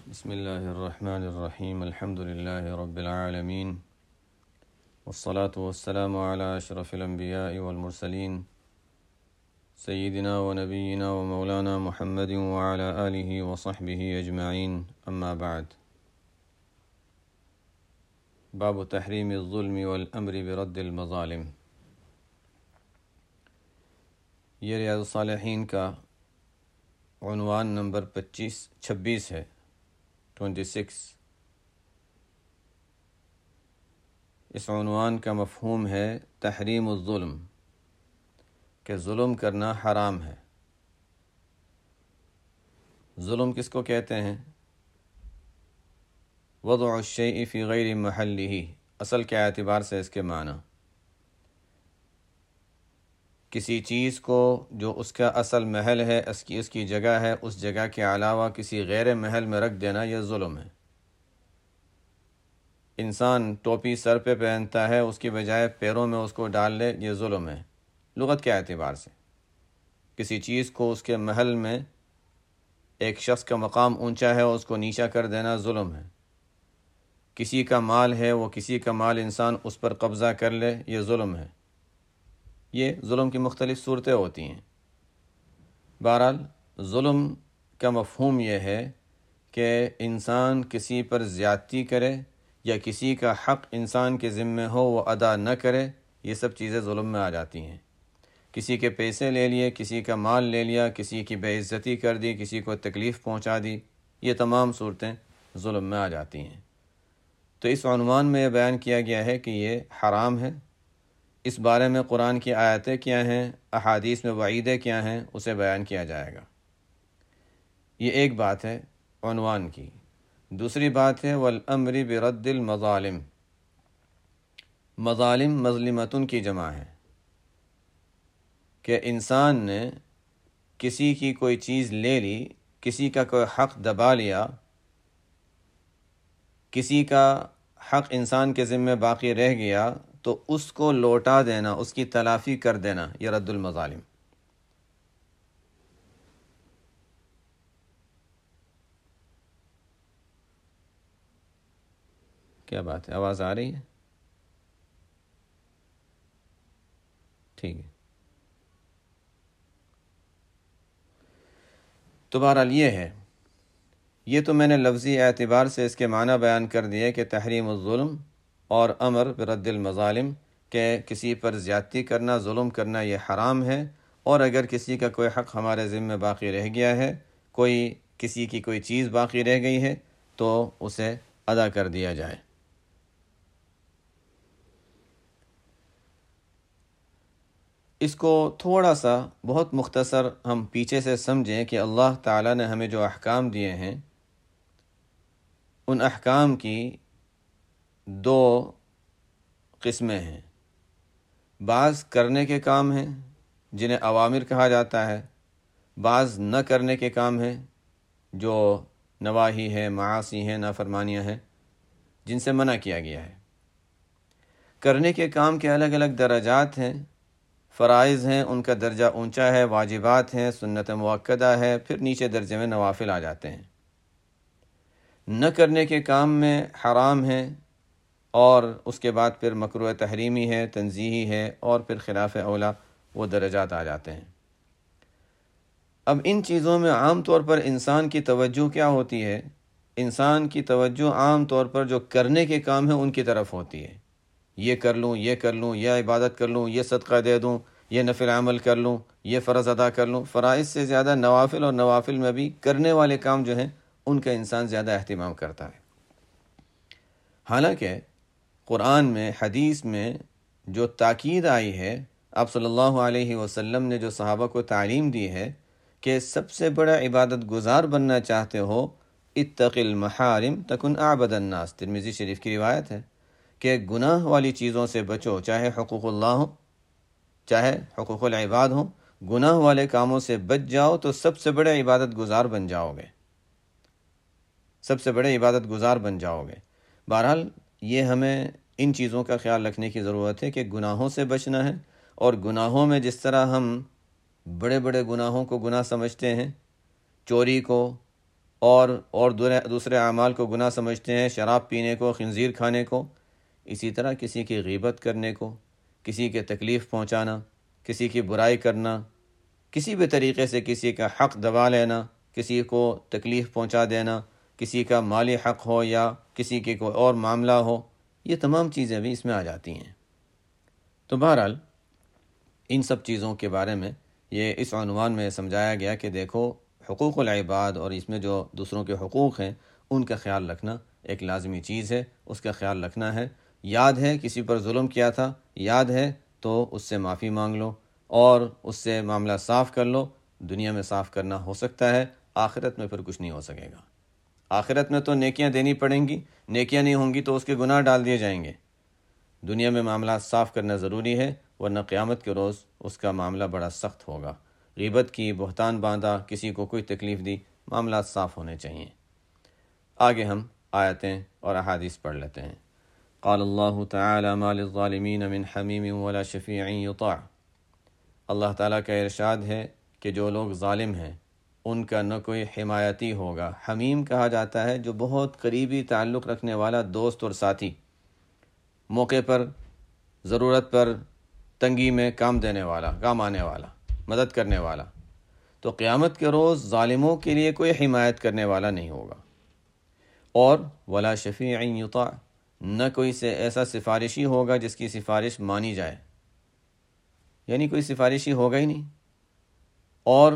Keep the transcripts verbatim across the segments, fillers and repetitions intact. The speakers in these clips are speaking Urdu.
بسم اللہ الرحمن الرحیم الحمد للہ رب العالمین والصلاة والسلام علی اشرف الانبیاء والمرسلین سیدنا و نبینا و مولانا محمد وعلی آلہ وصحبہ اجمعین اما بعد باب تحریم الظلم والامر برد المظالم۔ یہ ریاض الصالحین کا عنوان نمبر پچیس چھبیس ہے، ٹوئنٹی سکس۔ اس عنوان کا مفہوم ہے تحریم الظلم، کہ ظلم کرنا حرام ہے۔ ظلم کس کو کہتے ہیں؟ وضع الشیء فی غیر محلہ، اصل کے اعتبار سے اس کے معنی کسی چیز کو جو اس کا اصل محل ہے، اس کی اس کی جگہ ہے، اس جگہ کے علاوہ کسی غیر محل میں رکھ دینا، یہ ظلم ہے۔ انسان ٹوپی سر پہ پہنتا ہے، اس کی بجائے پیروں میں اس کو ڈال لے، یہ ظلم ہے لغت کے اعتبار سے۔ کسی چیز کو اس کے محل میں، ایک شخص کا مقام اونچا ہے، اس کو نیچا کر دینا ظلم ہے۔ کسی کا مال ہے، وہ کسی کا مال انسان اس پر قبضہ کر لے، یہ ظلم ہے۔ یہ ظلم کی مختلف صورتیں ہوتی ہیں۔ بہرحال ظلم کا مفہوم یہ ہے کہ انسان کسی پر زیادتی کرے یا کسی کا حق انسان کے ذمہ ہو وہ ادا نہ کرے، یہ سب چیزیں ظلم میں آ جاتی ہیں۔ کسی کے پیسے لے لیے، کسی کا مال لے لیا، کسی کی بے عزتی کر دی، کسی کو تکلیف پہنچا دی، یہ تمام صورتیں ظلم میں آ جاتی ہیں۔ تو اس عنوان میں یہ بیان کیا گیا ہے کہ یہ حرام ہے۔ اس بارے میں قرآن کی آیتیں کیا ہیں، احادیث میں وعیدیں کیا ہیں، اسے بیان کیا جائے گا۔ یہ ایک بات ہے عنوان کی۔ دوسری بات ہے والامر برد المظالم۔ مظالم مظلمتن کی جمع ہے، کہ انسان نے کسی کی کوئی چیز لے لی، کسی کا کوئی حق دبا لیا، کسی کا حق انسان کے ذمہ باقی رہ گیا، تو اس کو لوٹا دینا، اس کی تلافی کر دینا، یہ رد المظالم۔ کیا بات ہے، آواز آ رہی ہے؟ ٹھیک ہے۔ تو بہرحال یہ ہے، یہ تو میں نے لفظی اعتبار سے اس کے معنی بیان کر دیے کہ تحریم الظلم اور امر برد المظالم، کہ کسی پر زیادتی کرنا، ظلم کرنا یہ حرام ہے، اور اگر کسی کا کوئی حق ہمارے ذمہ باقی رہ گیا ہے، کوئی کسی کی کوئی چیز باقی رہ گئی ہے، تو اسے ادا کر دیا جائے۔ اس کو تھوڑا سا بہت مختصر ہم پیچھے سے سمجھیں کہ اللہ تعالیٰ نے ہمیں جو احکام دیے ہیں، ان احکام کی دو قسمیں ہیں۔ بعض کرنے کے کام ہیں جنہیں اوامر کہا جاتا ہے، بعض نہ کرنے کے کام ہیں جو نواہی ہے، معاصی ہیں، نافرمانیاں ہیں، جن سے منع کیا گیا ہے۔ کرنے کے کام کے الگ الگ درجات ہیں، فرائض ہیں، ان کا درجہ اونچا ہے، واجبات ہیں، سنت مؤکدہ ہے، پھر نیچے درجے میں نوافل آ جاتے ہیں۔ نہ کرنے کے کام میں حرام ہیں، اور اس کے بعد پھر مکروہ تحریمی ہے، تنزیہی ہے، اور پھر خلاف اولا وہ درجات آ جاتے ہیں۔ اب ان چیزوں میں عام طور پر انسان کی توجہ کیا ہوتی ہے؟ انسان کی توجہ عام طور پر جو کرنے کے کام ہیں ان کی طرف ہوتی ہے۔ یہ کر لوں، یہ کر لوں، یہ عبادت کر لوں، یہ صدقہ دے دوں، یہ نفل عمل کر لوں، یہ فرض ادا کر لوں۔ فرائض سے زیادہ نوافل، اور نوافل میں بھی کرنے والے کام جو ہیں ان کا انسان زیادہ اہتمام کرتا ہے۔ حالانکہ قرآن میں، حدیث میں جو تاکید آئی ہے، آپ صلی اللہ علیہ وسلم نے جو صحابہ کو تعلیم دی ہے کہ سب سے بڑا عبادت گزار بننا چاہتے ہو، اتق المحارم تکن اعبد الناس، ترمذی شریف کی روایت ہے کہ گناہ والی چیزوں سے بچو، چاہے حقوق اللہ ہو، چاہے حقوق العباد ہوں، گناہ والے کاموں سے بچ جاؤ تو سب سے بڑے عبادت گزار بن جاؤ گے، سب سے بڑے عبادت گزار بن جاؤ گے۔ بہرحال یہ ہمیں ان چیزوں کا خیال رکھنے کی ضرورت ہے کہ گناہوں سے بچنا ہے، اور گناہوں میں جس طرح ہم بڑے بڑے گناہوں کو گناہ سمجھتے ہیں، چوری کو، اور اور دوسرے اعمال کو گناہ سمجھتے ہیں، شراب پینے کو، خنزیر کھانے کو، اسی طرح کسی کی غیبت کرنے کو، کسی کے تکلیف پہنچانا، کسی کی برائی کرنا، کسی بھی طریقے سے کسی کا حق دبا لینا، کسی کو تکلیف پہنچا دینا، کسی کا مالی حق ہو یا کسی کے کوئی اور معاملہ ہو، یہ تمام چیزیں بھی اس میں آ جاتی ہیں۔ تو بہرحال ان سب چیزوں کے بارے میں یہ اس عنوان میں سمجھایا گیا کہ دیکھو حقوق العباد اور اس میں جو دوسروں کے حقوق ہیں ان کا خیال رکھنا ایک لازمی چیز ہے، اس کا خیال رکھنا ہے۔ یاد ہے کسی پر ظلم کیا تھا، یاد ہے تو اس سے معافی مانگ لو اور اس سے معاملہ صاف کر لو۔ دنیا میں صاف کرنا ہو سکتا ہے، آخرت میں پھر کچھ نہیں ہو سکے گا۔ آخرت میں تو نیکیاں دینی پڑیں گی، نیکیاں نہیں ہوں گی تو اس کے گناہ ڈال دیے جائیں گے۔ دنیا میں معاملات صاف کرنا ضروری ہے، ورنہ قیامت کے روز اس کا معاملہ بڑا سخت ہوگا۔ غیبت کی، بہتان باندھا، کسی کو کوئی تکلیف دی، معاملات صاف ہونے چاہیے۔ آگے ہم آیتیں اور احادیث پڑھ لیتے ہیں۔ قال اللہ تعالی ما للظالمین من حمیم ولا شفیع یطاع۔ اللہ تعالیٰ کا ارشاد ہے کہ جو لوگ ظالم ہیں ان کا نہ کوئی حمایتی ہوگا۔ حمیم کہا جاتا ہے جو بہت قریبی تعلق رکھنے والا دوست اور ساتھی، موقع پر، ضرورت پر، تنگی میں کام دینے والا، کام آنے والا، مدد کرنے والا۔ تو قیامت کے روز ظالموں کے لیے کوئی حمایت کرنے والا نہیں ہوگا۔ اور ولا شفیع یطاع، نہ کوئی سے ایسا سفارشی ہوگا جس کی سفارش مانی جائے، یعنی کوئی سفارشی ہوگا ہی نہیں۔ اور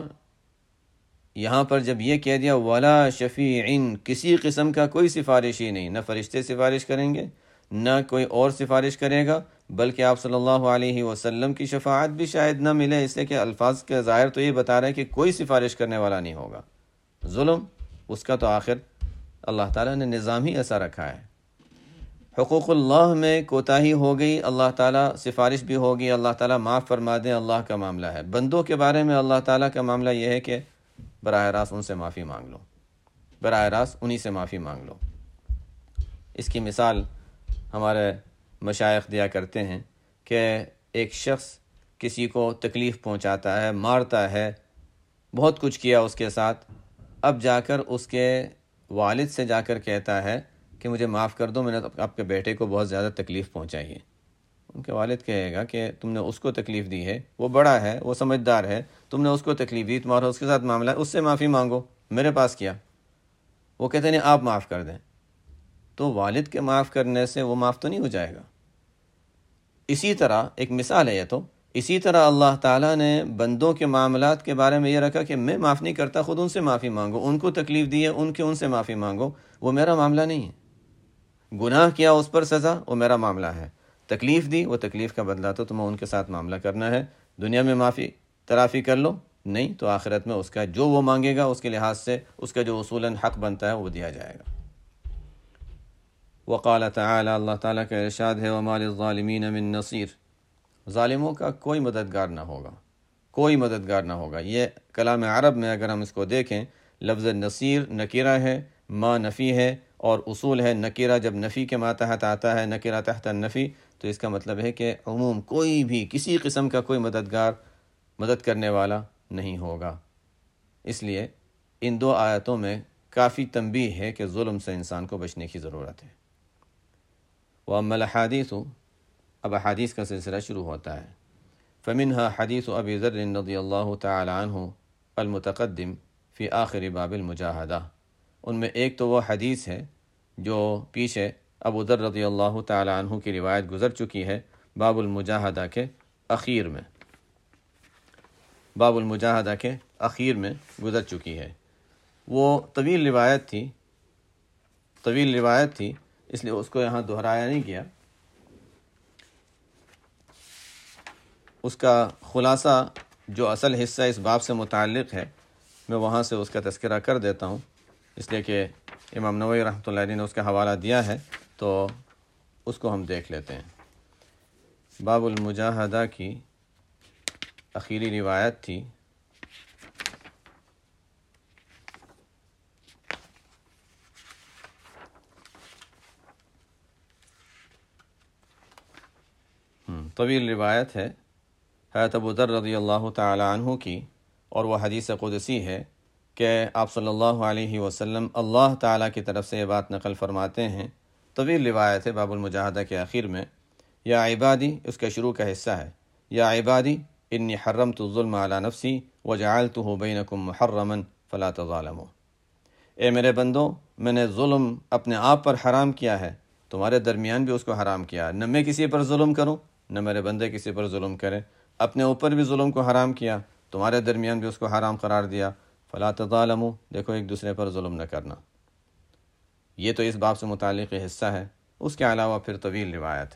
یہاں پر جب یہ کہہ دیا ولا شفیع، کسی قسم کا کوئی سفارشی نہیں، نہ فرشتے سفارش کریں گے نہ کوئی اور سفارش کرے گا، بلکہ آپ صلی اللہ علیہ وسلم کی شفاعت بھی شاید نہ ملے، اس لیے کہ الفاظ کے ظاہر تو یہ بتا رہا ہے کہ کوئی سفارش کرنے والا نہیں ہوگا۔ ظلم اس کا تو آخر اللہ تعالیٰ نے نظام ہی ایسا رکھا ہے۔ حقوق اللہ میں کوتاہی ہو گئی، اللہ تعالیٰ سفارش بھی ہوگی، اللہ تعالیٰ معاف فرما دیں، اللہ کا معاملہ ہے۔ بندوں کے بارے میں اللہ تعالیٰ کا معاملہ یہ ہے کہ براہ راست ان سے معافی مانگ لو، براہ راست انہی سے معافی مانگ لو۔ اس کی مثال ہمارے مشائخ دیا کرتے ہیں کہ ایک شخص کسی کو تکلیف پہنچاتا ہے، مارتا ہے، بہت کچھ کیا اس کے ساتھ، اب جا کر اس کے والد سے جا کر کہتا ہے کہ مجھے معاف کر دو، میں نے آپ کے بیٹے کو بہت زیادہ تکلیف پہنچائی ہے۔ ان کے والد کہے گا کہ تم نے اس کو تکلیف دی ہے، وہ بڑا ہے، وہ سمجھدار ہے، تم نے اس کو تکلیف دی، تمہارا اس کے ساتھ معاملہ ہے، اس سے معافی مانگو، میرے پاس کیا۔ وہ کہتے ہیں آپ معاف کر دیں، تو والد کے معاف کرنے سے وہ معاف تو نہیں ہو جائے گا۔ اسی طرح ایک مثال ہے یہ تو، اسی طرح اللہ تعالیٰ نے بندوں کے معاملات کے بارے میں یہ رکھا کہ میں معاف نہیں کرتا، خود ان سے معافی مانگو، ان کو تکلیف دی ہے ان کے ان سے معافی مانگو، وہ میرا معاملہ نہیں ہے۔ گناہ کیا اس پر سزا، وہ میرا معاملہ ہے۔ تکلیف دی، وہ تکلیف کا بدلہ تو تمہیں ان کے ساتھ معاملہ کرنا ہے۔ دنیا میں معافی ترافی کر لو، نہیں تو آخرت میں اس کا جو وہ مانگے گا اس کے لحاظ سے اس کا جو اصولاً حق بنتا ہے وہ دیا جائے گا۔ وقال تعالی، اللہ تعالیٰ کا ارشاد ہے وما للظالمین من نصیر، ظالموں کا کوئی مددگار نہ ہوگا، کوئی مددگار نہ ہوگا۔ یہ کلام عرب میں اگر ہم اس کو دیکھیں، لفظ نصیر نکرہ ہے، ما نفی ہے، اور اصول ہے نکرہ جب نفی کے ماتحت آتا ہے، نکرہ تحت النفی، تو اس کا مطلب ہے کہ عموم کوئی بھی کسی قسم کا کوئی مددگار، مدد کرنے والا نہیں ہوگا۔ اس لیے ان دو آیتوں میں کافی تنبیہ ہے کہ ظلم سے انسان کو بچنے کی ضرورت ہے۔ وَأَمَّا الْأَحَادِيثُ، اب احادیث کا سلسلہ شروع ہوتا ہے۔ فَمِنْهَا حَدِيثُ أَبِي ذَرٍّ رضی اللہ تعالی عنہ المتقدم فی آخر باب المجاہدہ، ان میں ایک تو وہ حدیث ہے جو پیچھے ابو ذر رضی اللہ تعالی عنہ کی روایت گزر چکی ہے، باب المجاہدہ کے اخیر میں، باب المجاہدہ کے اخیر میں گزر چکی ہے۔ وہ طویل روایت تھی، طویل روایت تھی اس لیے اس کو یہاں دہرایا نہیں گیا۔ اس کا خلاصہ جو اصل حصہ اس باب سے متعلق ہے میں وہاں سے اس کا تذکرہ کر دیتا ہوں، اس لیے کہ امام نووی رحمۃ اللہ علیہ نے اس کا حوالہ دیا ہے تو اس کو ہم دیکھ لیتے ہیں۔ باب المجاہدہ کی اخیری روایت تھی طویل روایت ہے حضرت ابو ذر رضی اللہ تعالی عنہ کی، اور وہ حدیث قدسی ہے کہ آپ صلی اللہ علیہ وسلم اللہ تعالیٰ کی طرف سے یہ بات نقل فرماتے ہیں، طویل روایت ہے باب المجاہدہ کے آخر میں، یا عبادی اس کا شروع کا حصہ ہے، یا عبادی انی حرمت الظلم علی نفسی وجعلتہ بینکم محرما فلا تظالموا، اے میرے بندو میں نے ظلم اپنے آپ پر حرام کیا ہے، تمہارے درمیان بھی اس کو حرام کیا، نہ میں کسی پر ظلم کروں نہ میرے بندے کسی پر ظلم کرے، اپنے اوپر بھی ظلم کو حرام کیا، تمہارے درمیان بھی اس کو حرام قرار دیا، فلا تظالموا، دیکھو ایک دوسرے پر ظلم نہ کرنا۔ یہ تو اس باب سے متعلق حصہ ہے، اس کے علاوہ پھر طویل روایت ہے۔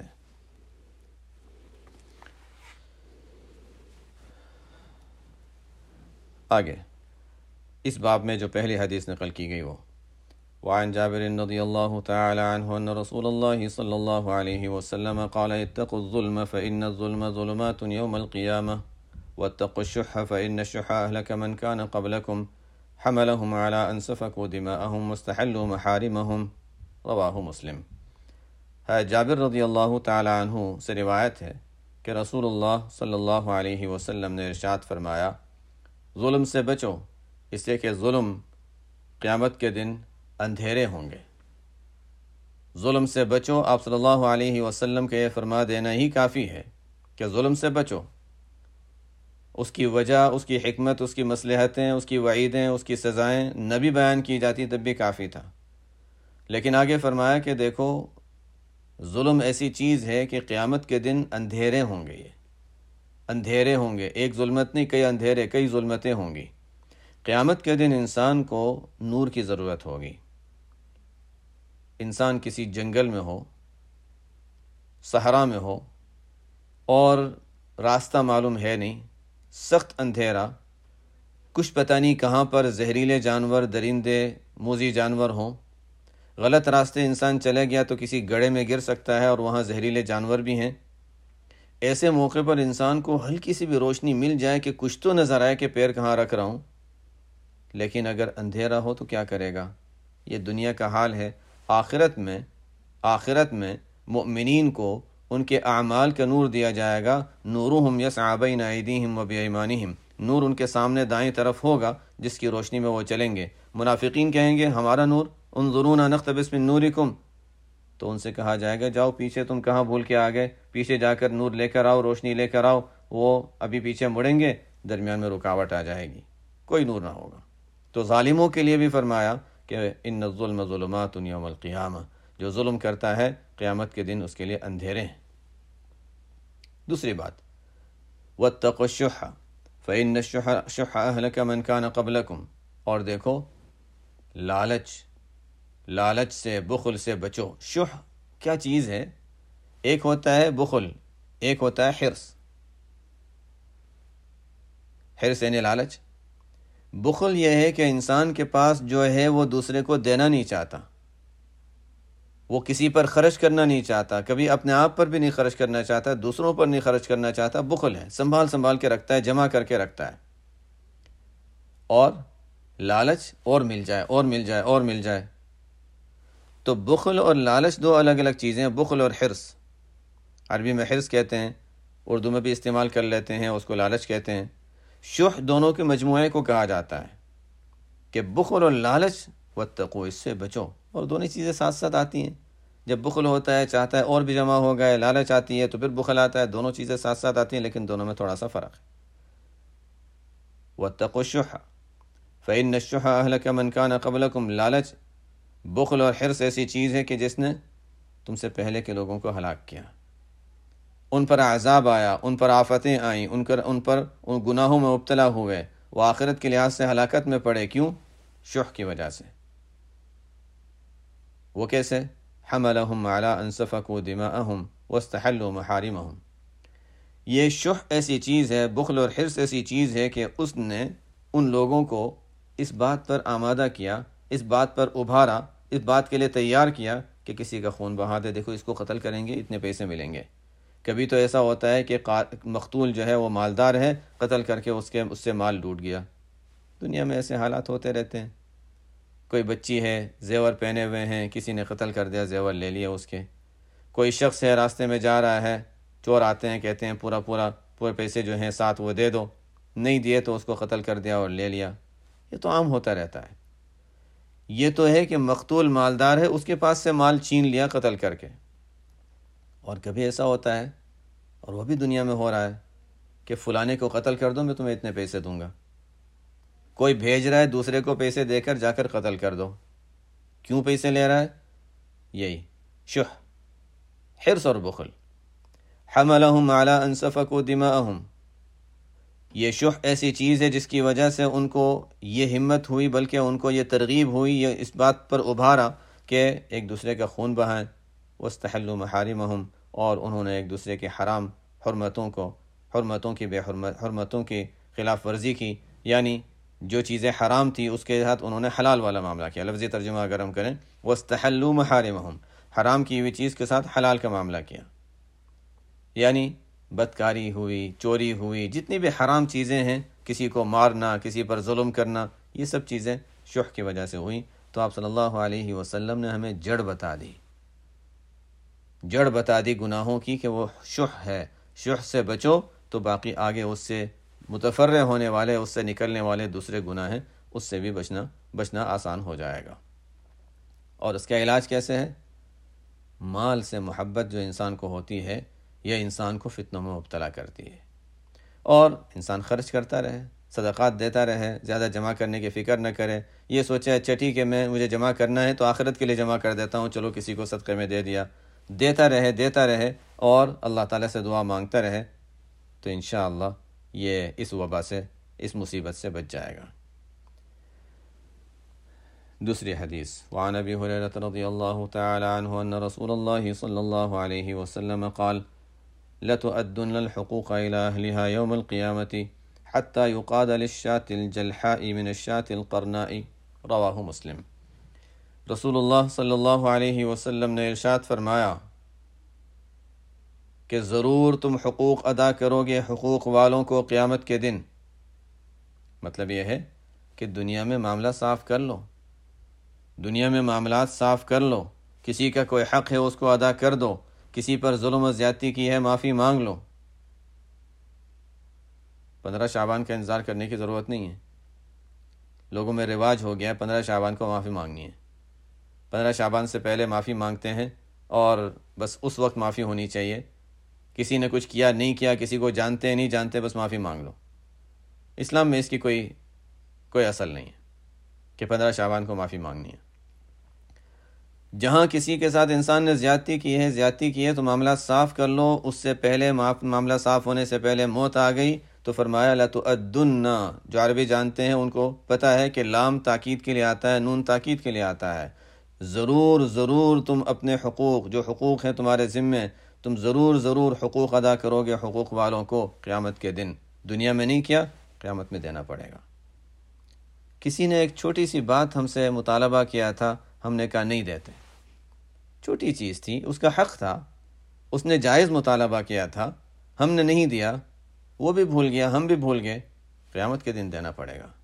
آگے اس باب میں جو پہلی حدیث نقل کی گئی وہ وعن جابر رضی اللہ تعالی عنہ ان رسول اللہ صلی اللہ علیہ وسلم قال اتقوا الظلم فإن الظلم ظلمات يوم القيامة واتقوا الشح فإن الشح أهلك من كان قبلكم حملهم على أن سفكوا دماءهم واستحلوا محارمهم رواہ مسلم۔ ہے جابر رضی اللہ تعالی عنہ سے روایت ہے کہ رسول اللہ صلی اللہ علیہ وسلم نے ارشاد فرمایا، ظلم سے بچو، اس لیے کہ ظلم قیامت کے دن اندھیرے ہوں گے۔ ظلم سے بچو، آپ صلی اللہ علیہ وسلم کے یہ فرما دینا ہی کافی ہے کہ ظلم سے بچو۔ اس کی وجہ، اس کی حکمت، اس کی مصلحتیں، اس کی وعیدیں، اس کی سزائیں نہ بھی بیان کی جاتی تب بھی کافی تھا، لیکن آگے فرمایا کہ دیکھو ظلم ایسی چیز ہے کہ قیامت کے دن اندھیرے ہوں گے، یہ اندھیرے ہوں گے، ایک ظلمت نہیں کئی اندھیرے، کئی ظلمتیں ہوں گی۔ قیامت کے دن انسان کو نور کی ضرورت ہوگی۔ انسان کسی جنگل میں ہو، صحرا میں ہو اور راستہ معلوم ہے نہیں، سخت اندھیرا، کچھ پتہ نہیں کہاں پر زہریلے جانور، درندے، موذی جانور ہوں، غلط راستے انسان چلے گیا تو کسی گڑھے میں گر سکتا ہے اور وہاں زہریلے جانور بھی ہیں۔ ایسے موقع پر انسان کو ہلکی سی بھی روشنی مل جائے کہ کچھ تو نظر آئے کہ پیر کہاں رکھ رہا ہوں، لیکن اگر اندھیرا ہو تو کیا کرے گا؟ یہ دنیا کا حال ہے۔ آخرت میں آخرت میں مؤمنین کو ان کے اعمال کا نور دیا جائے گا، نورہم یسعی بین ایدیہم و بایمانہم، نور ان کے سامنے دائیں طرف ہوگا جس کی روشنی میں وہ چلیں گے۔ منافقین کہیں گے ہمارا نور، انظرونا نقتبس من نورکم، تو ان سے کہا جائے گا جاؤ پیچھے، تم کہاں بھول کے آ گئے، پیچھے جا کر نور لے کر آؤ، روشنی لے کر آؤ۔ وہ ابھی پیچھے مڑیں گے، درمیان میں رکاوٹ آ جائے گی، کوئی نور نہ ہوگا۔ تو ظالموں کے لیے بھی فرمایا کہ ان الظلم ظلمات یوم القیامہ، جو ظلم کرتا ہے قیامت کے دن اس کے لیے اندھیرے ہیں۔ دوسری بات واتقوا الشح فإن الشح شح أهلك من كان قبلكم، اور دیکھو لالچ، لالچ سے، بخل سے بچو۔ شح کیا چیز ہے؟ ایک ہوتا ہے بخل، ایک ہوتا ہے حرص۔ حرص یعنی لالچ، بخل یہ ہے کہ انسان کے پاس جو ہے وہ دوسرے کو دینا نہیں چاہتا، وہ کسی پر خرچ کرنا نہیں چاہتا، کبھی اپنے آپ پر بھی نہیں خرچ کرنا چاہتا، دوسروں پر نہیں خرچ کرنا چاہتا، بخل ہے، سنبھال سنبھال کے رکھتا ہے، جمع کر کے رکھتا ہے۔ اور لالچ اور مل جائے اور مل جائے اور مل جائے، تو بخل اور لالچ دو الگ الگ چیزیں ہیں۔ بخل اور حرص، عربی میں حرص کہتے ہیں، اردو میں بھی استعمال کر لیتے ہیں، اس کو لالچ کہتے ہیں۔ شح دونوں کے مجموعے کو کہا جاتا ہے کہ بخل اور لالچ، واتقوا، اس سے بچو۔ اور دونوں چیزیں ساتھ ساتھ آتی ہیں، جب بخل ہوتا ہے چاہتا ہے اور بھی جمع ہو گئے، لالچ آتی ہے تو پھر بخل آتا ہے، دونوں چیزیں ساتھ ساتھ آتی ہیں لیکن دونوں میں تھوڑا سا فرق ہے۔ واتقوا الشح فإن الشح أهلك من كان قبلكم، لالچ، بخل اور حرص ایسی چیز ہے کہ جس نے تم سے پہلے کے لوگوں کو ہلاک کیا، ان پر عذاب آیا، ان پر آفتیں آئیں، ان پر ان پر ان گناہوں میں مبتلا ہوئے، وہ آخرت کے لحاظ سے ہلاکت میں پڑے۔ کیوں؟ شح کی وجہ سے۔ وہ کیسے؟ حملہم علی ان سفکوا دماءہم واستحلوا محارمہم، یہ شح ایسی چیز ہے، بخل اور حرص ایسی چیز ہے کہ اس نے ان لوگوں کو اس بات پر آمادہ کیا، اس بات پر ابھارا، اس بات کے لیے تیار کیا کہ کسی کا خون بہا دے، دیکھو اس کو قتل کریں گے اتنے پیسے ملیں گے۔ کبھی تو ایسا ہوتا ہے کہ مقتول جو ہے وہ مالدار ہے، قتل کر کے اس کے اس سے مال لوٹ گیا۔ دنیا میں ایسے حالات ہوتے رہتے ہیں۔ کوئی بچی ہے، زیور پہنے ہوئے ہیں، کسی نے قتل کر دیا، زیور لے لیا اس کے۔ کوئی شخص ہے راستے میں جا رہا ہے، چور آتے ہیں، کہتے ہیں پورا پورا پورے پیسے جو ہیں ساتھ وہ دے دو، نہیں دیے تو اس کو قتل کر دیا اور لے لیا۔ یہ تو عام ہوتا رہتا ہے۔ یہ تو ہے کہ مقتول مالدار ہے، اس کے پاس سے مال چھین لیا قتل کر کے۔ اور کبھی ایسا ہوتا ہے، اور وہ بھی دنیا میں ہو رہا ہے، کہ فلانے کو قتل کر دو، میں تمہیں اتنے پیسے دوں گا۔ کوئی بھیج رہا ہے دوسرے کو پیسے دے کر جا کر قتل کر دو۔ کیوں پیسے لے رہا ہے؟ یہی شح، حرص اور بخل۔ حملہم علی ان سفکوا دماءہم، یہ شح ایسی چیز ہے جس کی وجہ سے ان کو یہ ہمت ہوئی، بلکہ ان کو یہ ترغیب ہوئی، یہ اس بات پر ابھارا کہ ایک دوسرے کا خون بہائیں۔ واستحلوا محارمہم، اور انہوں نے ایک دوسرے کے حرام حرمتوں کو حرمتوں کی بے حرمت حرمتوں کی خلاف ورزی کی، یعنی جو چیزیں حرام تھی اس کے ساتھ انہوں نے حلال والا معاملہ کیا۔ لفظی ترجمہ اگر ہم کریں، واستحلوا محارمہم، حرام کی ہوئی چیز کے ساتھ حلال کا معاملہ کیا، یعنی بدکاری ہوئی، چوری ہوئی، جتنی بھی حرام چیزیں ہیں، کسی کو مارنا، کسی پر ظلم کرنا، یہ سب چیزیں شح کی وجہ سے ہوئیں۔ تو آپ صلی اللہ علیہ وسلم نے ہمیں جڑ بتا دی، جڑ بتا دی گناہوں کی، کہ وہ شح ہے، شح سے بچو تو باقی آگے اس سے متفرع ہونے والے، اس سے نکلنے والے دوسرے گناہ ہیں، اس سے بھی بچنا بچنا آسان ہو جائے گا۔ اور اس کا علاج کیسے ہے؟ مال سے محبت جو انسان کو ہوتی ہے، یہ انسان کو فتنوں میں مبتلا کرتی ہے، اور انسان خرچ کرتا رہے، صدقات دیتا رہے، زیادہ جمع کرنے کی فکر نہ کرے، یہ سوچے اچھا ٹھیک ہے میں مجھے جمع کرنا ہے تو آخرت کے لیے جمع کر دیتا ہوں، چلو کسی کو صدقے میں دے دیا، دیتا رہے دیتا رہے اور اللہ تعالیٰ سے دعا مانگتا رہے، تو انشاءاللہ یہ اس وبا سے، اس مصیبت سے بچ جائے گا۔ دوسری حدیث، وعن ابی ہریرہ رضی اللہ تعالی عنہ ان رسول اللہ صلی اللہ علیہ وسلم قال لتؤدن الحقوق الى اہلها یوم القیامة حتى يقاد للشاة الجلحاء من الشاة القرناء، رواہ مسلم۔ رسول اللہ صلی اللہ علیہ وسلم نے ارشاد فرمایا کہ ضرور تم حقوق ادا کرو گے حقوق والوں کو قیامت کے دن۔ مطلب یہ ہے کہ دنیا میں معاملہ صاف کر لو، دنیا میں معاملات صاف کر لو، کسی کا کوئی حق ہے اس کو ادا کر دو، کسی پر ظلم و زیادتی کی ہے معافی مانگ لو۔ پندرہ شعبان کا انتظار کرنے کی ضرورت نہیں ہے، لوگوں میں رواج ہو گیا ہے پندرہ شعبان کو معافی مانگنی ہے، پندرہ شعبان سے پہلے معافی مانگتے ہیں اور بس اس وقت معافی ہونی چاہیے، کسی نے کچھ کیا نہیں کیا، کسی کو جانتے نہیں جانتے، بس معافی مانگ لو۔ اسلام میں اس کی کوئی کوئی اصل نہیں ہے کہ پندرہ شعبان کو معافی مانگنی ہے۔ جہاں کسی کے ساتھ انسان نے زیادتی کی ہے زیادتی کی ہے تو معاملہ صاف کر لو، اس سے پہلے معاملہ صاف ہونے سے پہلے موت آ گئی تو فرمایا لتؤدن، جو عربی جانتے ہیں ان کو پتہ ہے کہ لام تاکید کے لیے آتا ہے، نون تاکید کے لیے آتا ہے، ضرور ضرور تم اپنے حقوق، جو حقوق ہیں تمہارے ذمے، تم ضرور ضرور حقوق ادا کرو گے حقوق والوں کو قیامت کے دن۔ دنیا میں نہیں کیا، قیامت میں دینا پڑے گا۔ کسی نے ایک چھوٹی سی بات ہم سے مطالبہ کیا تھا، ہم نے کہا نہیں دیتے، چھوٹی چیز تھی، اس کا حق تھا، اس نے جائز مطالبہ کیا تھا، ہم نے نہیں دیا، وہ بھی بھول گیا، ہم بھی بھول گئے، قیامت کے دن دینا پڑے گا۔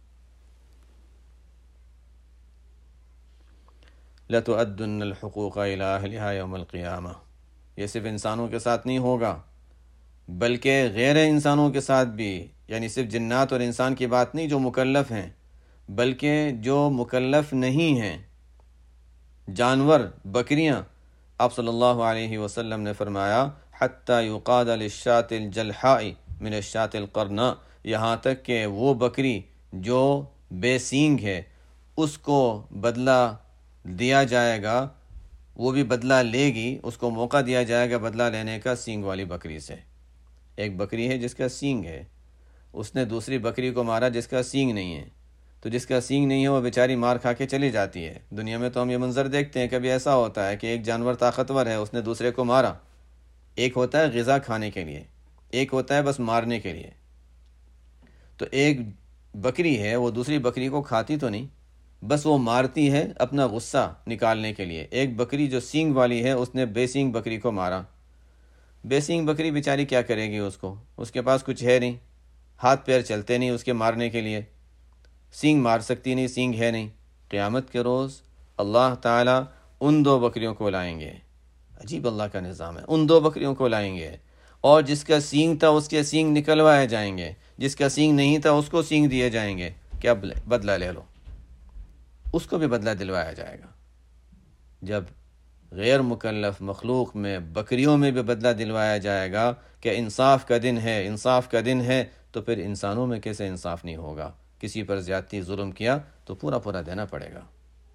لَتُؤَدُّنَّ الْحُقُوقَ إِلَىٰ أَهْلِهَا يَوْمَ الْقِيَامَةِ، یہ صرف انسانوں کے ساتھ نہیں ہوگا بلکہ غیر انسانوں کے ساتھ بھی، یعنی صرف جنات اور انسان کی بات نہیں جو مکلف ہیں، بلکہ جو مکلف نہیں ہیں، جانور، بکریاں، آپ صلی اللہ علیہ وسلم نے فرمایا حتی یقاد للشاة الجلحاء من الشاة القرناء، یہاں تک کہ وہ بکری جو بے سینگ ہے اس کو بدلہ دیا جائے گا، وہ بھی بدلہ لے گی، اس کو موقع دیا جائے گا بدلہ لینے کا سینگ والی بکری سے۔ ایک بکری ہے جس کا سینگ ہے، اس نے دوسری بکری کو مارا جس کا سینگ نہیں ہے، تو جس کا سینگ نہیں ہے وہ بیچاری مار کھا کے چلی جاتی ہے۔ دنیا میں تو ہم یہ منظر دیکھتے ہیں، کبھی ایسا ہوتا ہے کہ ایک جانور طاقتور ہے، اس نے دوسرے کو مارا، ایک ہوتا ہے غذا کھانے کے لیے، ایک ہوتا ہے بس مارنے کے لیے۔ تو ایک بکری ہے وہ دوسری بکری کو کھاتی تو نہیں، بس وہ مارتی ہے اپنا غصہ نکالنے کے لیے۔ ایک بکری جو سینگ والی ہے اس نے بے سینگ بکری کو مارا، بے سینگ بکری بیچاری کیا کرے گی، اس کو اس کے پاس کچھ ہے نہیں، ہاتھ پیر چلتے نہیں اس کے مارنے کے لیے، سینگ مار سکتی نہیں، سینگ ہے نہیں۔ قیامت کے روز اللہ تعالیٰ ان دو بکریوں کو لائیں گے، عجیب اللہ کا نظام ہے، ان دو بکریوں کو لائیں گے، اور جس کا سینگ تھا اس کے سینگ نکلوائے جائیں گے، جس کا سینگ نہیں تھا اس کو سینگ دیے جائیں گے۔ کہ اب بدلہ لے لو، اس کو بھی بدلہ دلوایا جائے گا۔ جب غیر مکلف مخلوق میں بکریوں میں بھی بدلہ دلوایا جائے گا کہ انصاف کا دن ہے، انصاف کا دن ہے، تو پھر انسانوں میں کیسے انصاف نہیں ہوگا؟ کسی پر زیادتی ظلم کیا تو پورا پورا دینا پڑے گا۔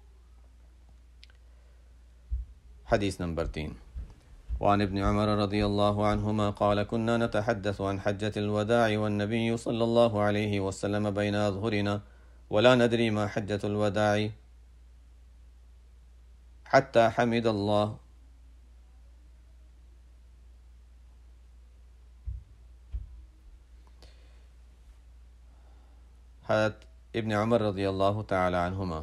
حدیث نمبر تین، وعن ابن عمر رضی اللہ عنہما قال كنا نتحدث عن حجة الوداع والنبي صلی اللہ علیہ وسلم بین اظہرنا ولا ندری ما حجة الوداع حتى حمد اللہ۔ حضرت ابن عمر رضی اللہ تعالی عنہما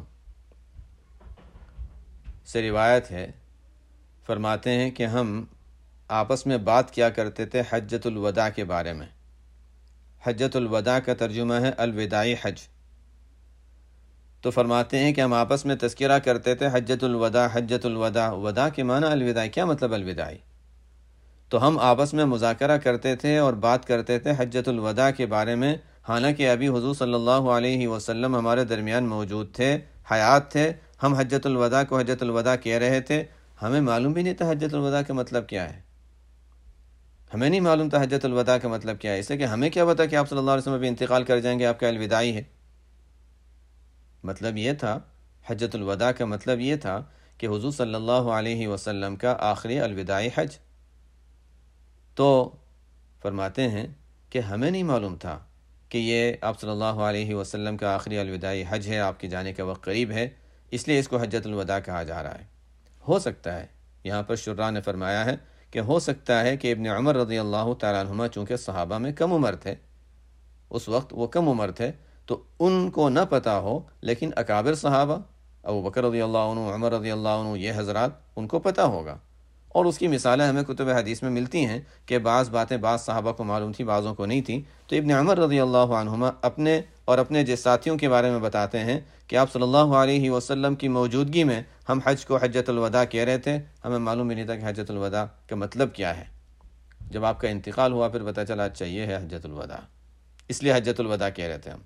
سے روایت ہے، فرماتے ہیں کہ ہم آپس میں بات کیا کرتے تھے حجۃ الوداع کے بارے میں۔ حجۃ الوداع کا ترجمہ ہے الوداعی حج۔ تو فرماتے ہیں کہ ہم آپس میں تذکرہ کرتے تھے حجۃ الوداع، حجۃ الوداع، وداع کے معنی الوداعی، کیا مطلب الوداعی؟ تو ہم آپس میں مذاکرہ کرتے تھے اور بات کرتے تھے حجۃ الوداع کے بارے میں، حالانکہ ابھی حضور صلی اللہ علیہ وسلم ہمارے درمیان موجود تھے، حیات تھے، ہم حجۃ الوداع کو حجۃ الوداع کہہ رہے تھے، ہمیں معلوم بھی نہیں تھا حجۃ الوداع کا مطلب کیا ہے، ہمیں نہیں معلوم تھا حجۃ الوداع کا مطلب کیا ہے، اس لیے کہ ہمیں کیا پتا کہ آپ صلی اللہ علیہ وسلم ابھی انتقال کر جائیں گے، آپ کا الوداعی ہے۔ مطلب یہ تھا، حجۃ الوداع کا مطلب یہ تھا کہ حضور صلی اللہ علیہ وسلم کا آخری الوداعی حج۔ تو فرماتے ہیں کہ ہمیں نہیں معلوم تھا کہ یہ آپ صلی اللہ علیہ وسلم کا آخری الوداعی حج ہے، آپ کے جانے کا وقت قریب ہے، اس لیے اس کو حجۃ الوداع کہا جا رہا ہے۔ ہو سکتا ہے، یہاں پر شراح نے فرمایا ہے کہ ہو سکتا ہے کہ ابن عمر رضی اللہ تعالیٰ عنہما چونکہ صحابہ میں کم عمر تھے، اس وقت وہ کم عمر تھے، تو ان کو نہ پتا ہو، لیکن اکابر صحابہ ابو بکر رضی اللہ عنہ، عمر رضی اللہ عنہ، یہ حضرات ان کو پتہ ہوگا، اور اس کی مثالیں ہمیں کتب حدیث میں ملتی ہیں کہ بعض باتیں بعض صحابہ کو معلوم تھی، بعضوں کو نہیں تھیں۔ تو ابن عمر رضی اللہ عنہما اپنے اور اپنے جس ساتھیوں کے بارے میں بتاتے ہیں کہ آپ صلی اللہ علیہ وسلم کی موجودگی میں ہم حج کو حجۃ الوداع کہہ رہے تھے، ہمیں معلوم بھی نہیں تھا کہ حجۃ الوداع کا مطلب کیا ہے۔ جب آپ کا انتقال ہوا پھر پتہ چلا اچھا یہ ہے حجۃ الوداع، اس لیے حجۃ الوداع کہہ رہے تھے ہم۔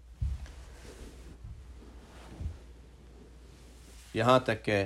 یہاں تک کہ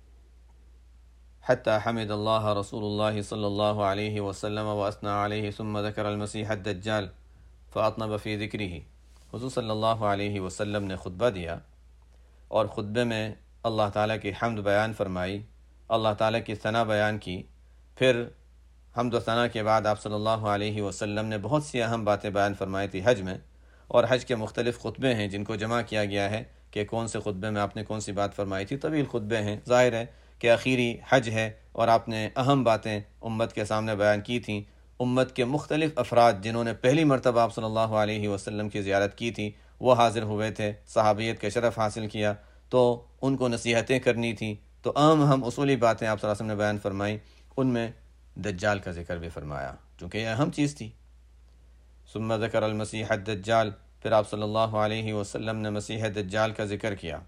حتی حمد اللہ رسول اللہ صلی اللہ علیہ وسلم واثنى علیہ ثم ذکر المسیح الدجال فاطنب فی ذکرہ، حضور صلی اللہ علیہ وسلم نے خطبہ دیا اور خطبے میں اللہ تعالیٰ کی حمد بیان فرمائی، اللہ تعالیٰ کی ثنا بیان کی، پھر حمد و ثنا کے بعد آپ صلی اللہ علیہ وسلم نے بہت سی اہم باتیں بیان فرمائی تھی حج میں، اور حج کے مختلف خطبے ہیں جن کو جمع کیا گیا ہے کہ کون سے خطبے میں آپ نے کون سی بات فرمائی تھی، طویل خطبے ہیں، ظاہر ہے کہ آخری حج ہے اور آپ نے اہم باتیں امت کے سامنے بیان کی تھیں۔ امت کے مختلف افراد جنہوں نے پہلی مرتبہ آپ صلی اللہ علیہ وسلم کی زیارت کی تھی وہ حاضر ہوئے تھے، صحابیت کا شرف حاصل کیا، تو ان کو نصیحتیں کرنی تھیں، تو اہم اہم اصولی باتیں آپ صلی اللہ علیہ وسلم نے بیان فرمائی، ان میں دجال کا ذکر بھی فرمایا چونکہ یہ اہم چیز تھی۔ ثم ذکر المسیح الدجال، پھر آپ صلی اللہ علیہ وسلم نے مسیح دجال کا ذکر کیا۔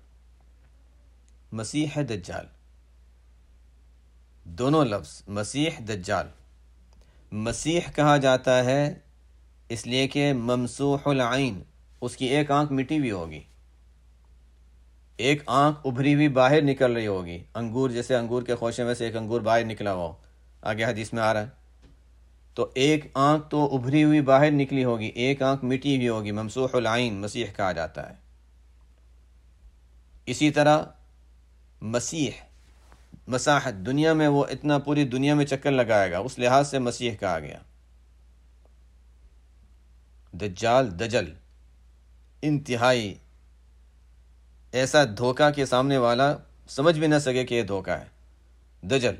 مسیح دجال، دونوں لفظ مسیح دجال، مسیح کہا جاتا ہے اس لیے کہ ممسوح العین، اس کی ایک آنکھ مٹی ہوئی ہوگی، ایک آنکھ ابھری ہوئی باہر نکل رہی ہوگی، انگور جیسے انگور کے خوشے میں سے ایک انگور باہر نکلا ہوا، آگے حدیث میں آ رہا ہے، تو ایک آنکھ تو ابھری ہوئی باہر نکلی ہوگی، ایک آنکھ مٹی ہوئی ہوگی، ممسوح العین مسیح کہا جاتا ہے۔ اسی طرح مسیح، مساحت، دنیا میں وہ اتنا پوری دنیا میں چکر لگائے گا، اس لحاظ سے مسیح کہا گیا۔ دجال، دجل، انتہائی ایسا دھوکہ کے سامنے والا سمجھ بھی نہ سکے کہ یہ دھوکہ ہے، دجل،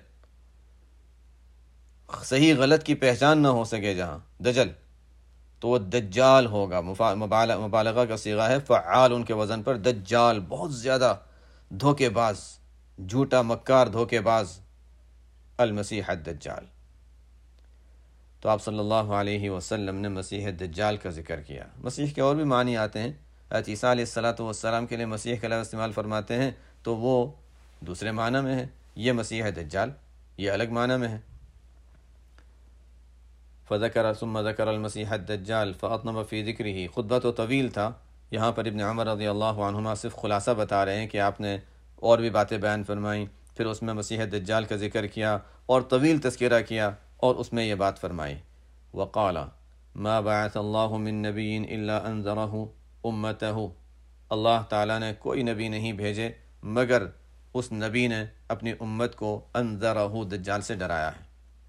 صحیح غلط کی پہچان نہ ہو سکے جہاں، دجل، تو وہ دجال ہوگا، مبالغہ کا صیغہ ہے فعال ان کے وزن پر، دجال، بہت زیادہ دھوکے باز، جھوٹا مکار دھوکے باز، المسیح الدجال۔ تو آپ صلی اللہ علیہ وسلم نے مسیح دجال کا ذکر کیا۔ مسیح کے اور بھی معنی آتے ہیں، حضرت عیسیٰ علیہ الصلاۃ والسلام کے لیے مسیح کا لفظ استعمال فرماتے ہیں تو وہ دوسرے معنی میں ہے، یہ مسیح دجال یہ الگ معنی میں ہے۔ فذکر ثم ذکر المسیح الدجال فاطنب فی ذکرہ، خطبہ تو طویل تھا، یہاں پر ابن عمر رضی اللہ عنہما صرف خلاصہ بتا رہے ہیں کہ آپ نے اور بھی باتیں بیان فرمائیں، پھر اس میں مسیح دجال کا ذکر کیا اور طویل تذکرہ کیا اور اس میں یہ بات فرمائی، وقال ما بعث اللہ من نبی الا انذرہ امتہ، اللہ تعالیٰ نے کوئی نبی نہیں بھیجے مگر اس نبی نے اپنی امت کو انذرہ دجال سے ڈرایا ہے۔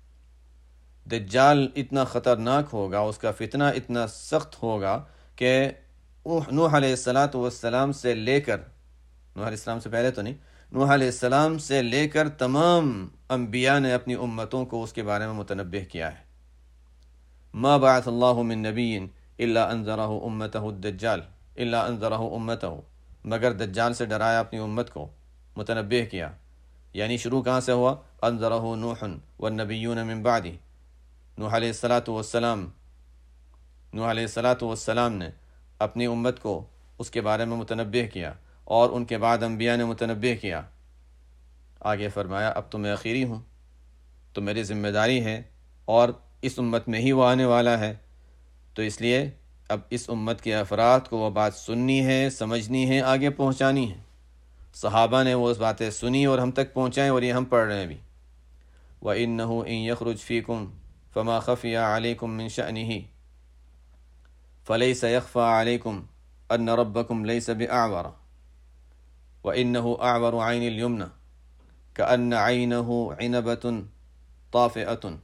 دجال اتنا خطرناک ہوگا، اس کا فتنہ اتنا سخت ہوگا کہ نوح علیہ السلاۃ والسلام سے لے کر، نوح علیہ السلام سے پہلے تو نہیں، نوح علیہ السلام سے لے کر تمام انبیاء نے اپنی امتوں کو اس کے بارے میں متنبہ کیا ہے۔ ما بعث اللہ من نبی الا انذرہ امتہ الدجال الا انذرہ امتہ، مگر دجال سے ڈرایا اپنی امت کو، متنبہ کیا۔ یعنی شروع کہاں سے ہوا؟ انذرہ نوح والنبیون من بعدہ، نوح علیہ الصلاۃ والسلام نوح علیہ الصلاۃ والسلام نے اپنی امت کو اس کے بارے میں متنبہ کیا اور ان کے بعد انبیاء نے متنبہ کیا۔ آگے فرمایا اب تو میں اخیری ہوں، تو میری ذمہ داری ہے اور اس امت میں ہی وہ آنے والا ہے، تو اس لیے اب اس امت کے افراد کو وہ بات سننی ہے، سمجھنی ہے، آگے پہنچانی ہے۔ صحابہ نے وہ اس باتیں سنی اور ہم تک پہنچائیں، اور یہ ہم پڑھ رہے ہیں بھی۔ وَإِنَّهُ إِن يَخْرُجْ فِيكُمْ فَمَا خَفِيَ عَلَيْكُمْ مِنْ شَأْنِهِ فَلَيْسَ يَخْفَى عَلَيْكُمْ أَنَّ رَبَّكُمْ لَيْسَ بِأَعْوَرَ وَإِنَّهُ أَعْوَرُ عَيْنِ الْيُمْنَى كَأَنَّ عَيْنَهُ عِنَبَةٌ طَافِئَةٌ۔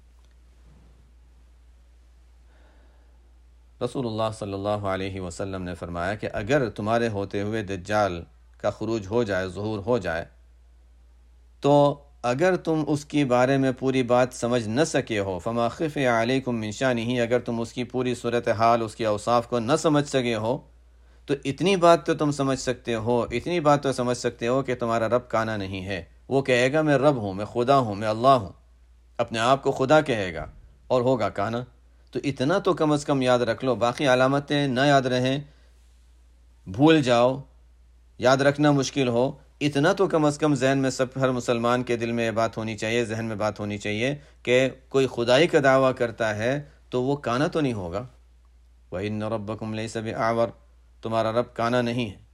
رسول اللہ صلی اللہ علیہ وسلم نے فرمایا کہ اگر تمہارے ہوتے ہوئے دجال کا خروج ہو جائے، ظہور ہو جائے، تو اگر تم اس کے بارے میں پوری بات سمجھ نہ سکے ہو، فما خفی علیکم من شانہ، اگر تم اس کی پوری صورتحال، اس کے اوصاف کو نہ سمجھ سکے ہو، تو اتنی بات تو تم سمجھ سکتے ہو، اتنی بات تو سمجھ سکتے ہو کہ تمہارا رب کانا نہیں ہے۔ وہ کہے گا میں رب ہوں، میں خدا ہوں، میں اللہ ہوں، اپنے آپ کو خدا کہے گا اور ہوگا کانا۔ تو اتنا تو کم از کم یاد رکھ لو، باقی علامتیں نہ یاد رہیں، بھول جاؤ، یاد رکھنا مشکل ہو، اتنا تو کم از کم ذہن میں سب ہر مسلمان کے دل میں یہ بات ہونی چاہیے، ذہن میں بات ہونی چاہیے کہ کوئی خدائی کا دعویٰ کرتا ہے تو وہ کانا تو نہیں ہوگا۔ وَإِنَّ رَبَّكُمْ لَيْسَ بِأَعْوَرَ، تمہارا رب کانا نہیں ہے۔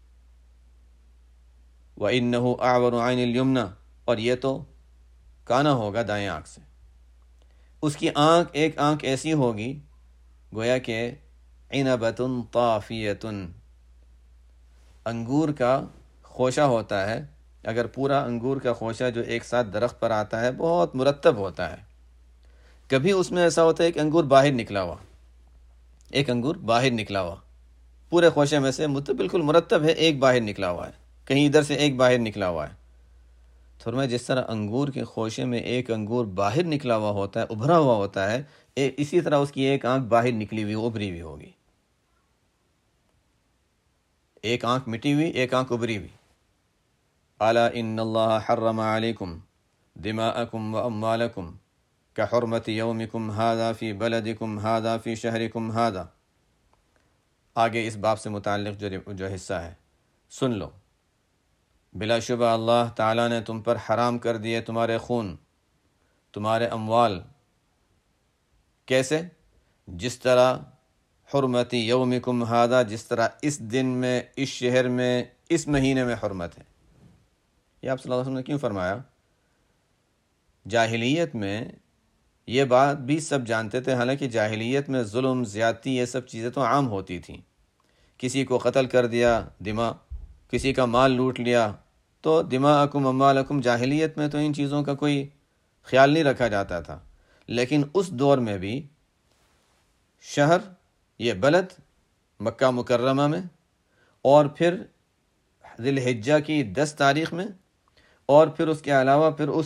وَإِنَّهُ أَعْوَرُ عَيْنِ الْيُمْنَى، اور یہ تو کانا ہوگا دائیں آنکھ سے۔ اس کی آنکھ ایک آنکھ ایسی ہوگی گویا کہ عِنَبَةٌ طَافِيَةٌ، انگور کا خوشہ ہوتا ہے، اگر پورا انگور کا خوشہ جو ایک ساتھ درخت پر آتا ہے بہت مرتب ہوتا ہے، کبھی اس میں ایسا ہوتا ہے ایک انگور باہر نکلا ہوا، ایک انگور باہر نکلا ہوا پورے خوشے میں سے بالکل مرتب ہے، ایک باہر نکلا ہوا ہے، کہیں ادھر سے ایک باہر نکلا ہوا ہے۔ فرمایا جس طرح انگور کے خوشے میں ایک انگور باہر نکلا ہوا ہوتا ہے، ابھرا ہوا ہوتا ہے، اسی طرح اس کی ایک آنکھ باہر نکلی ہوئی، ابھری ہوئی ہوگی، ایک آنکھ مٹی ہوئی، ایک آنکھ ابھری ہوئی۔ الا ان اللہ حرم علیکم دماءکم واموالکم کحرمت یومکم ھذا فی بلدکم ھذا فی شہرکم ھذا۔ آگے اس باب سے متعلق جو جو حصہ ہے سن لو۔ بلا شبہ اللہ تعالیٰ نے تم پر حرام کر دیے تمہارے خون، تمہارے اموال، کیسے؟ جس طرح حرمت یومکم ھذا، جس طرح اس دن میں، اس شہر میں، اس مہینے میں حرمت ہے۔ یہ آپ صلی اللہ علیہ وسلم نے کیوں فرمایا؟ جاہلیت میں یہ بات بھی سب جانتے تھے، حالانکہ جاہلیت میں ظلم، زیادتی، یہ سب چیزیں تو عام ہوتی تھیں۔ کسی کو قتل کر دیا، دماء، کسی کا مال لوٹ لیا، تو دماءکم اموالکم، جاہلیت میں تو ان چیزوں کا کوئی خیال نہیں رکھا جاتا تھا۔ لیکن اس دور میں بھی شہر، یہ بلد مکہ مکرمہ میں، اور پھر ذی الحجہ کی دس تاریخ میں، اور پھر اس کے علاوہ پھر اس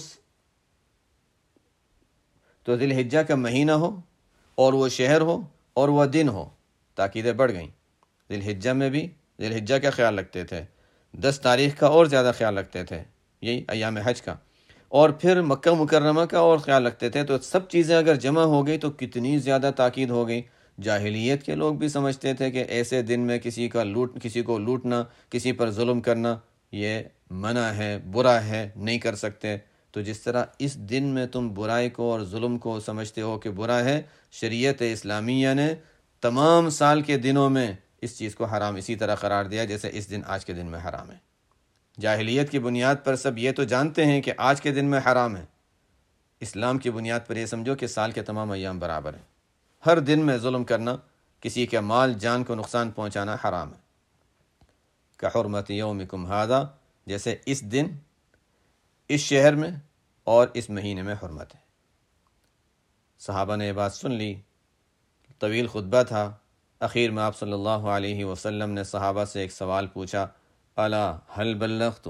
تو ذی الحجہ کا مہینہ ہو اور وہ شہر ہو اور وہ دن ہو، تاکیدیں بڑھ گئیں۔ ذی الحجہ میں بھی ذی الحجہ کا خیال رکھتے تھے، دس تاریخ کا اور زیادہ خیال رکھتے تھے، یہی ایام حج کا، اور پھر مکہ مکرمہ کا اور خیال رکھتے تھے۔ تو سب چیزیں اگر جمع ہو گئی تو کتنی زیادہ تاکید ہو گئی۔ جاہلیت کے لوگ بھی سمجھتے تھے کہ ایسے دن میں کسی کا لوٹ کسی کو لوٹنا، کسی پر ظلم کرنا یہ منع ہے، برا ہے، نہیں کر سکتے۔ تو جس طرح اس دن میں تم برائی کو اور ظلم کو سمجھتے ہو کہ برا ہے، شریعت اسلامیہ نے تمام سال کے دنوں میں اس چیز کو حرام اسی طرح قرار دیا جیسے اس دن آج کے دن میں حرام ہے۔ جاہلیت کی بنیاد پر سب یہ تو جانتے ہیں کہ آج کے دن میں حرام ہے، اسلام کی بنیاد پر یہ سمجھو کہ سال کے تمام ایام برابر ہیں۔ ہر دن میں ظلم کرنا، کسی کے مال جان کو نقصان پہنچانا حرام ہے۔ کحرمت یومکم ھذا، جیسے اس دن اس شہر میں اور اس مہینے میں حرمت ہے۔ صحابہ نے یہ بات سن لی، طویل خطبہ تھا، اخیر میں آپ صلی اللہ علیہ وسلم نے صحابہ سے ایک سوال پوچھا، الا هل بلغت،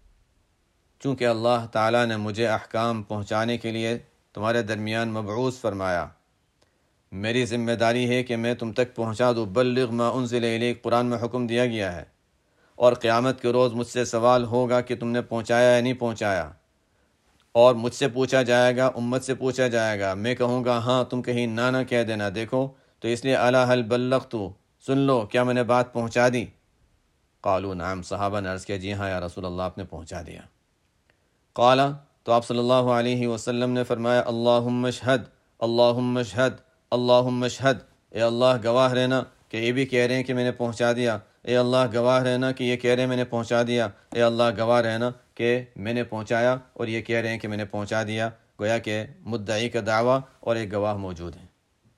چونکہ اللہ تعالیٰ نے مجھے احکام پہنچانے کے لیے تمہارے درمیان مبعوث فرمایا، میری ذمہ داری ہے کہ میں تم تک پہنچا دوں۔ بلغ ما انزل الیک، قرآن میں حکم دیا گیا ہے، اور قیامت کے روز مجھ سے سوال ہوگا کہ تم نے پہنچایا یا نہیں پہنچایا، اور مجھ سے پوچھا جائے گا، امت سے پوچھا جائے گا، میں کہوں گا ہاں، تم کہیں نہ نہ کہہ دینا، دیکھو تو اس لیے الا هل بلغت، سن لو کیا میں نے بات پہنچا دی؟ قالوا نعم، صحابہ نے عرض کیا جی ہاں یا رسول اللہ، آپ نے پہنچا دیا۔ قال، تو آپ صلی اللہ علیہ وسلم نے فرمایا، اللہم اشہد، اللہم اشہد، اللہم اشہد، اے اللہ گواہ رہنا کہ یہ بھی کہہ رہے ہیں کہ میں نے پہنچا دیا، اے اللہ گواہ رہنا کہ یہ کہہ رہے ہیں میں نے پہنچا دیا، اے اللہ گواہ رہنا کہ میں نے پہنچایا اور یہ کہہ رہے ہیں کہ میں نے پہنچا دیا۔ گویا کہ مدعی کا دعویٰ اور ایک گواہ موجود ہے۔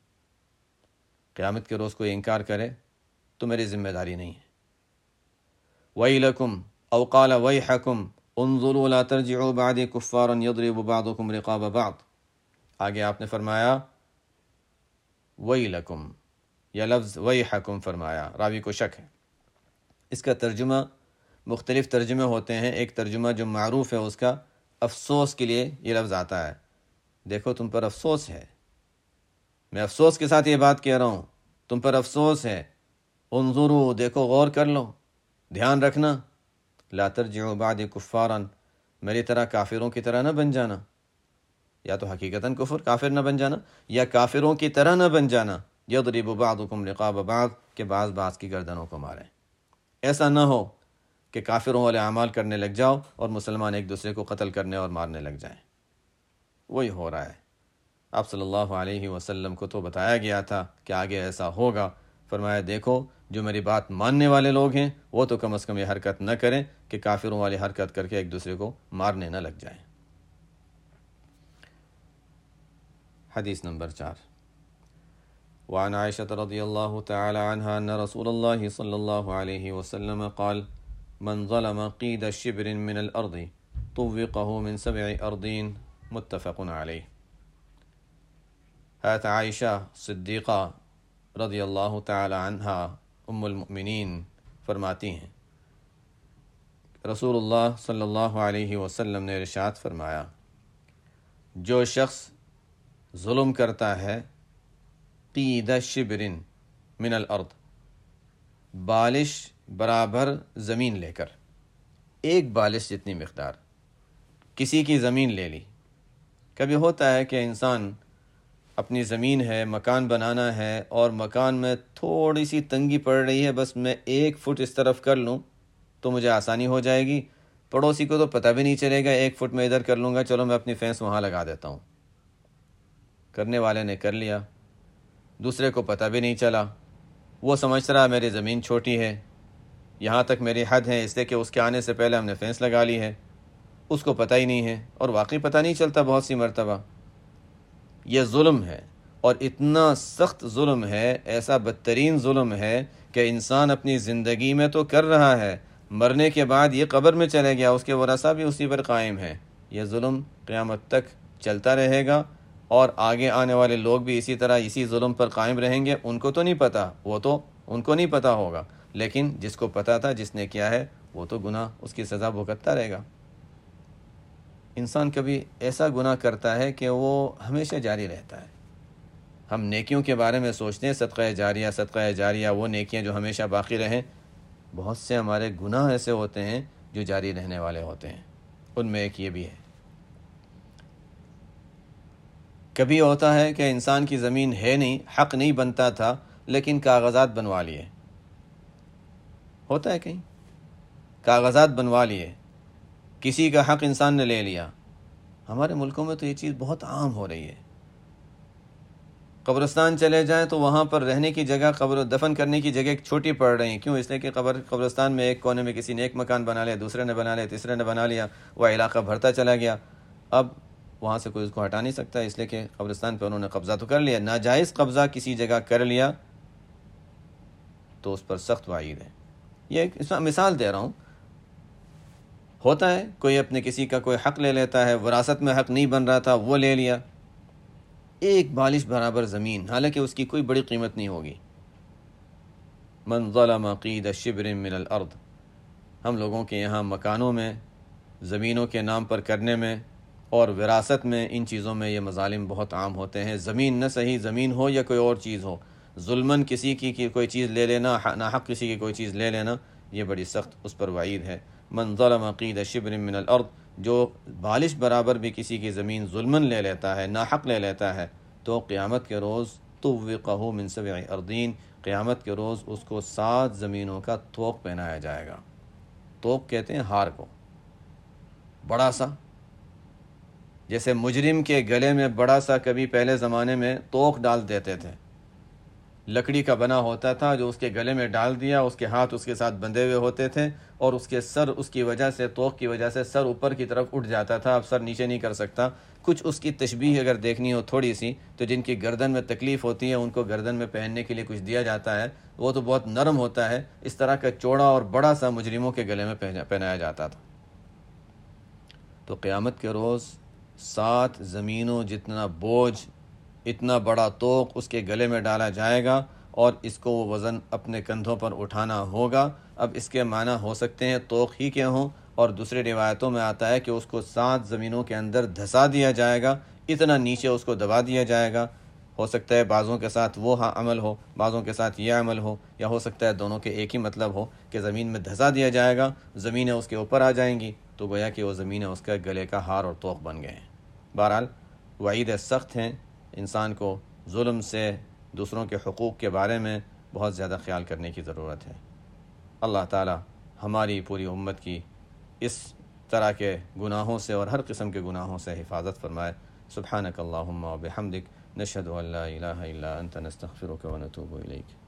قیامت کے روز کوئی انکار کرے تو میری ذمہ داری نہیں ہے۔ وَيْلَكُمْ أَوْ قَالَ وَيْحَكُمْ انظروا لا ترجعوا بعدي كفارا يضرب بعضكم رقاب بعض، آگے آپ نے فرمایا وَيْلَكُمْ، یا لفظ وَيْحَكُمْ فرمایا، راوی کو شک ہے۔ اس کا ترجمہ مختلف ترجمے ہوتے ہیں، ایک ترجمہ جو معروف ہے اس کا افسوس کے لیے یہ لفظ آتا ہے، دیکھو تم پر افسوس ہے، میں افسوس کے ساتھ یہ بات کہہ رہا ہوں، تم پر افسوس ہے۔ انظروا، دیکھو غور کر لو، دھیان رکھنا، لا ترجعوا بعدی کفارا، میری طرح کافروں کی طرح نہ بن جانا، یا تو حقیقتاً کفر کافر نہ بن جانا، یا کافروں کی طرح نہ بن جانا، یضرب بعضکم رقاب بعض، کہ بعض بعض کی گردنوں کو ماریں۔ ایسا نہ ہو کہ کافروں والے اعمال کرنے لگ جاؤ اور مسلمان ایک دوسرے کو قتل کرنے اور مارنے لگ جائیں۔ وہی ہو رہا ہے۔ آپ صلی اللہ علیہ وسلم کو تو بتایا گیا تھا کہ آگے ایسا ہوگا، فرمایا دیکھو جو میری بات ماننے والے لوگ ہیں وہ تو کم از کم یہ حرکت نہ کریں کہ کافروں والی حرکت کر کے ایک دوسرے کو مارنے نہ لگ جائیں۔ حدیث نمبر چار، وعن عائشة رضی اللہ تعالی عنہا ان رسول اللہ صلی اللہ علیہ وسلم قال من ظلم قید شبر من الارض طوقه من سبع ارضین، متفق علیہ۔ حضرت عائشہ صدیقہ رضی اللہ تعالی عنہا ام المؤمنین فرماتی ہیں، رسول اللہ صلی اللہ علیہ وسلم نے ارشاد فرمایا، جو شخص ظلم کرتا ہے قید شبر من الارض، بالش برابر زمین لے کر، ایک بالش جتنی مقدار کسی کی زمین لے لی۔ کبھی ہوتا ہے کہ انسان اپنی زمین ہے، مکان بنانا ہے، اور مکان میں تھوڑی سی تنگی پڑ رہی ہے، بس میں ایک فٹ اس طرف کر لوں تو مجھے آسانی ہو جائے گی، پڑوسی کو تو پتہ بھی نہیں چلے گا، ایک فٹ میں ادھر کر لوں گا، چلو میں اپنی فینس وہاں لگا دیتا ہوں۔ کرنے والے نے کر لیا، دوسرے کو پتہ بھی نہیں چلا، وہ سمجھ رہا میری زمین چھوٹی ہے، یہاں تک میری حد ہے، اس لیے کہ اس کے آنے سے پہلے ہم نے فینس لگا لی ہے، اس کو پتہ ہی نہیں ہے، اور واقعی پتہ نہیں چلتا بہت سی مرتبہ۔ یہ ظلم ہے، اور اتنا سخت ظلم ہے، ایسا بدترین ظلم ہے کہ انسان اپنی زندگی میں تو کر رہا ہے، مرنے کے بعد یہ قبر میں چلے گیا، اس کے ورثہ بھی اسی پر قائم ہیں، یہ ظلم قیامت تک چلتا رہے گا، اور آگے آنے والے لوگ بھی اسی طرح اسی ظلم پر قائم رہیں گے۔ ان کو تو نہیں پتہ، وہ تو ان کو نہیں پتہ ہوگا، لیکن جس کو پتہ تھا، جس نے کیا ہے، وہ تو گناہ اس کی سزا بھگتتا رہے گا۔ انسان کبھی ایسا گناہ کرتا ہے کہ وہ ہمیشہ جاری رہتا ہے۔ ہم نیکیوں کے بارے میں سوچتے ہیں، صدقہ جاریہ صدقہ جاریہ، وہ نیکیاں جو ہمیشہ باقی رہیں، بہت سے ہمارے گناہ ایسے ہوتے ہیں جو جاری رہنے والے ہوتے ہیں، ان میں ایک یہ بھی ہے۔ کبھی ہوتا ہے کہ انسان کی زمین ہے نہیں، حق نہیں بنتا تھا، لیکن کاغذات بنوا لیے، ہوتا ہے کہیں کاغذات بنوا لیے، کسی کا حق انسان نے لے لیا۔ ہمارے ملکوں میں تو یہ چیز بہت عام ہو رہی ہے، قبرستان چلے جائیں تو وہاں پر رہنے کی جگہ، قبر دفن کرنے کی جگہ ایک چھوٹی پڑ رہی ہیں. کیوں؟ اس لیے کہ قبر قبرستان میں ایک کونے میں کسی نے ایک مکان بنا لیا، دوسرے نے بنا لیا، تیسرے نے بنا لیا، وہ علاقہ بھرتا چلا گیا. اب وہاں سے کوئی اس کو ہٹا نہیں سکتا، اس لیے کہ قبرستان پہ انہوں نے قبضہ تو کر لیا. ناجائز قبضہ کسی جگہ کر لیا تو اس پر سخت وعید ہے. یہ ایک اس میں مثال دے رہا ہوں. ہوتا ہے کوئی اپنے کسی کا کوئی حق لے لیتا ہے، وراثت میں حق نہیں بن رہا تھا وہ لے لیا، ایک بالش برابر زمین، حالانکہ اس کی کوئی بڑی قیمت نہیں ہوگی. من ظلم قید شبر من الارض. ہم لوگوں کے یہاں مکانوں میں، زمینوں کے نام پر کرنے میں اور وراثت میں، ان چیزوں میں یہ مظالم بہت عام ہوتے ہیں. زمین نہ صحیح، زمین ہو یا کوئی اور چیز ہو، ظلماً کسی کی کی کوئی چیز لے لینا، ناحق کسی کی کوئی چیز لے لینا، یہ بڑی سخت اس پر وعید ہے. من ظلم قید شبر من الارض. جو بالش برابر بھی کسی کی زمین ظلماً لے لیتا ہے، ناحق لے لیتا ہے، تو قیامت کے روز طوقہ من سبع ارضین، قیامت کے روز اس کو سات زمینوں کا طوق پہنایا جائے گا. طوق کہتے ہیں ہار کو، بڑا سا. جیسے مجرم کے گلے میں بڑا سا کبھی پہلے زمانے میں طوق ڈال دیتے تھے، لکڑی کا بنا ہوتا تھا، جو اس کے گلے میں ڈال دیا، اس کے ہاتھ اس کے ساتھ بندھے ہوئے ہوتے تھے، اور اس کے سر اس کی وجہ سے، طوق کی وجہ سے سر اوپر کی طرف اٹھ جاتا تھا، اب سر نیچے نہیں کر سکتا. کچھ اس کی تشبیہ اگر دیکھنی ہو تھوڑی سی، تو جن کی گردن میں تکلیف ہوتی ہے ان کو گردن میں پہننے کے لیے کچھ دیا جاتا ہے، وہ تو بہت نرم ہوتا ہے، اس طرح کا چوڑا اور بڑا سا مجرموں کے گلے میں پہنایا جاتا تھا. تو قیامت کے روز سات زمینوں جتنا بوجھ، اتنا بڑا طوق اس کے گلے میں ڈالا جائے گا، اور اس کو وہ وزن اپنے کندھوں پر اٹھانا ہوگا. اب اس کے معنی ہو سکتے ہیں طوق ہی کے ہوں، اور دوسری روایتوں میں آتا ہے کہ اس کو سات زمینوں کے اندر دھسا دیا جائے گا، اتنا نیچے اس کو دبا دیا جائے گا. ہو سکتا ہے بعضوں کے ساتھ وہ ہاں عمل ہو، بعضوں کے ساتھ یہ عمل ہو، یا ہو سکتا ہے دونوں کے ایک ہی مطلب ہو کہ زمین میں دھسا دیا جائے گا، زمینیں اس کے اوپر آ جائیں گی، تو گویا کہ وہ زمینیں اس کا گلے کا ہار اور طوق بن گئے ہیں. بہرحال وعید سخت ہیں. انسان کو ظلم سے، دوسروں کے حقوق کے بارے میں بہت زیادہ خیال کرنے کی ضرورت ہے. اللہ تعالی ہماری پوری امت کی اس طرح کے گناہوں سے اور ہر قسم کے گناہوں سے حفاظت فرمائے. سبحانک اللہم و بحمدک، نشہد ان لا الہ الا انت، نستغفرک و نتوب الیک.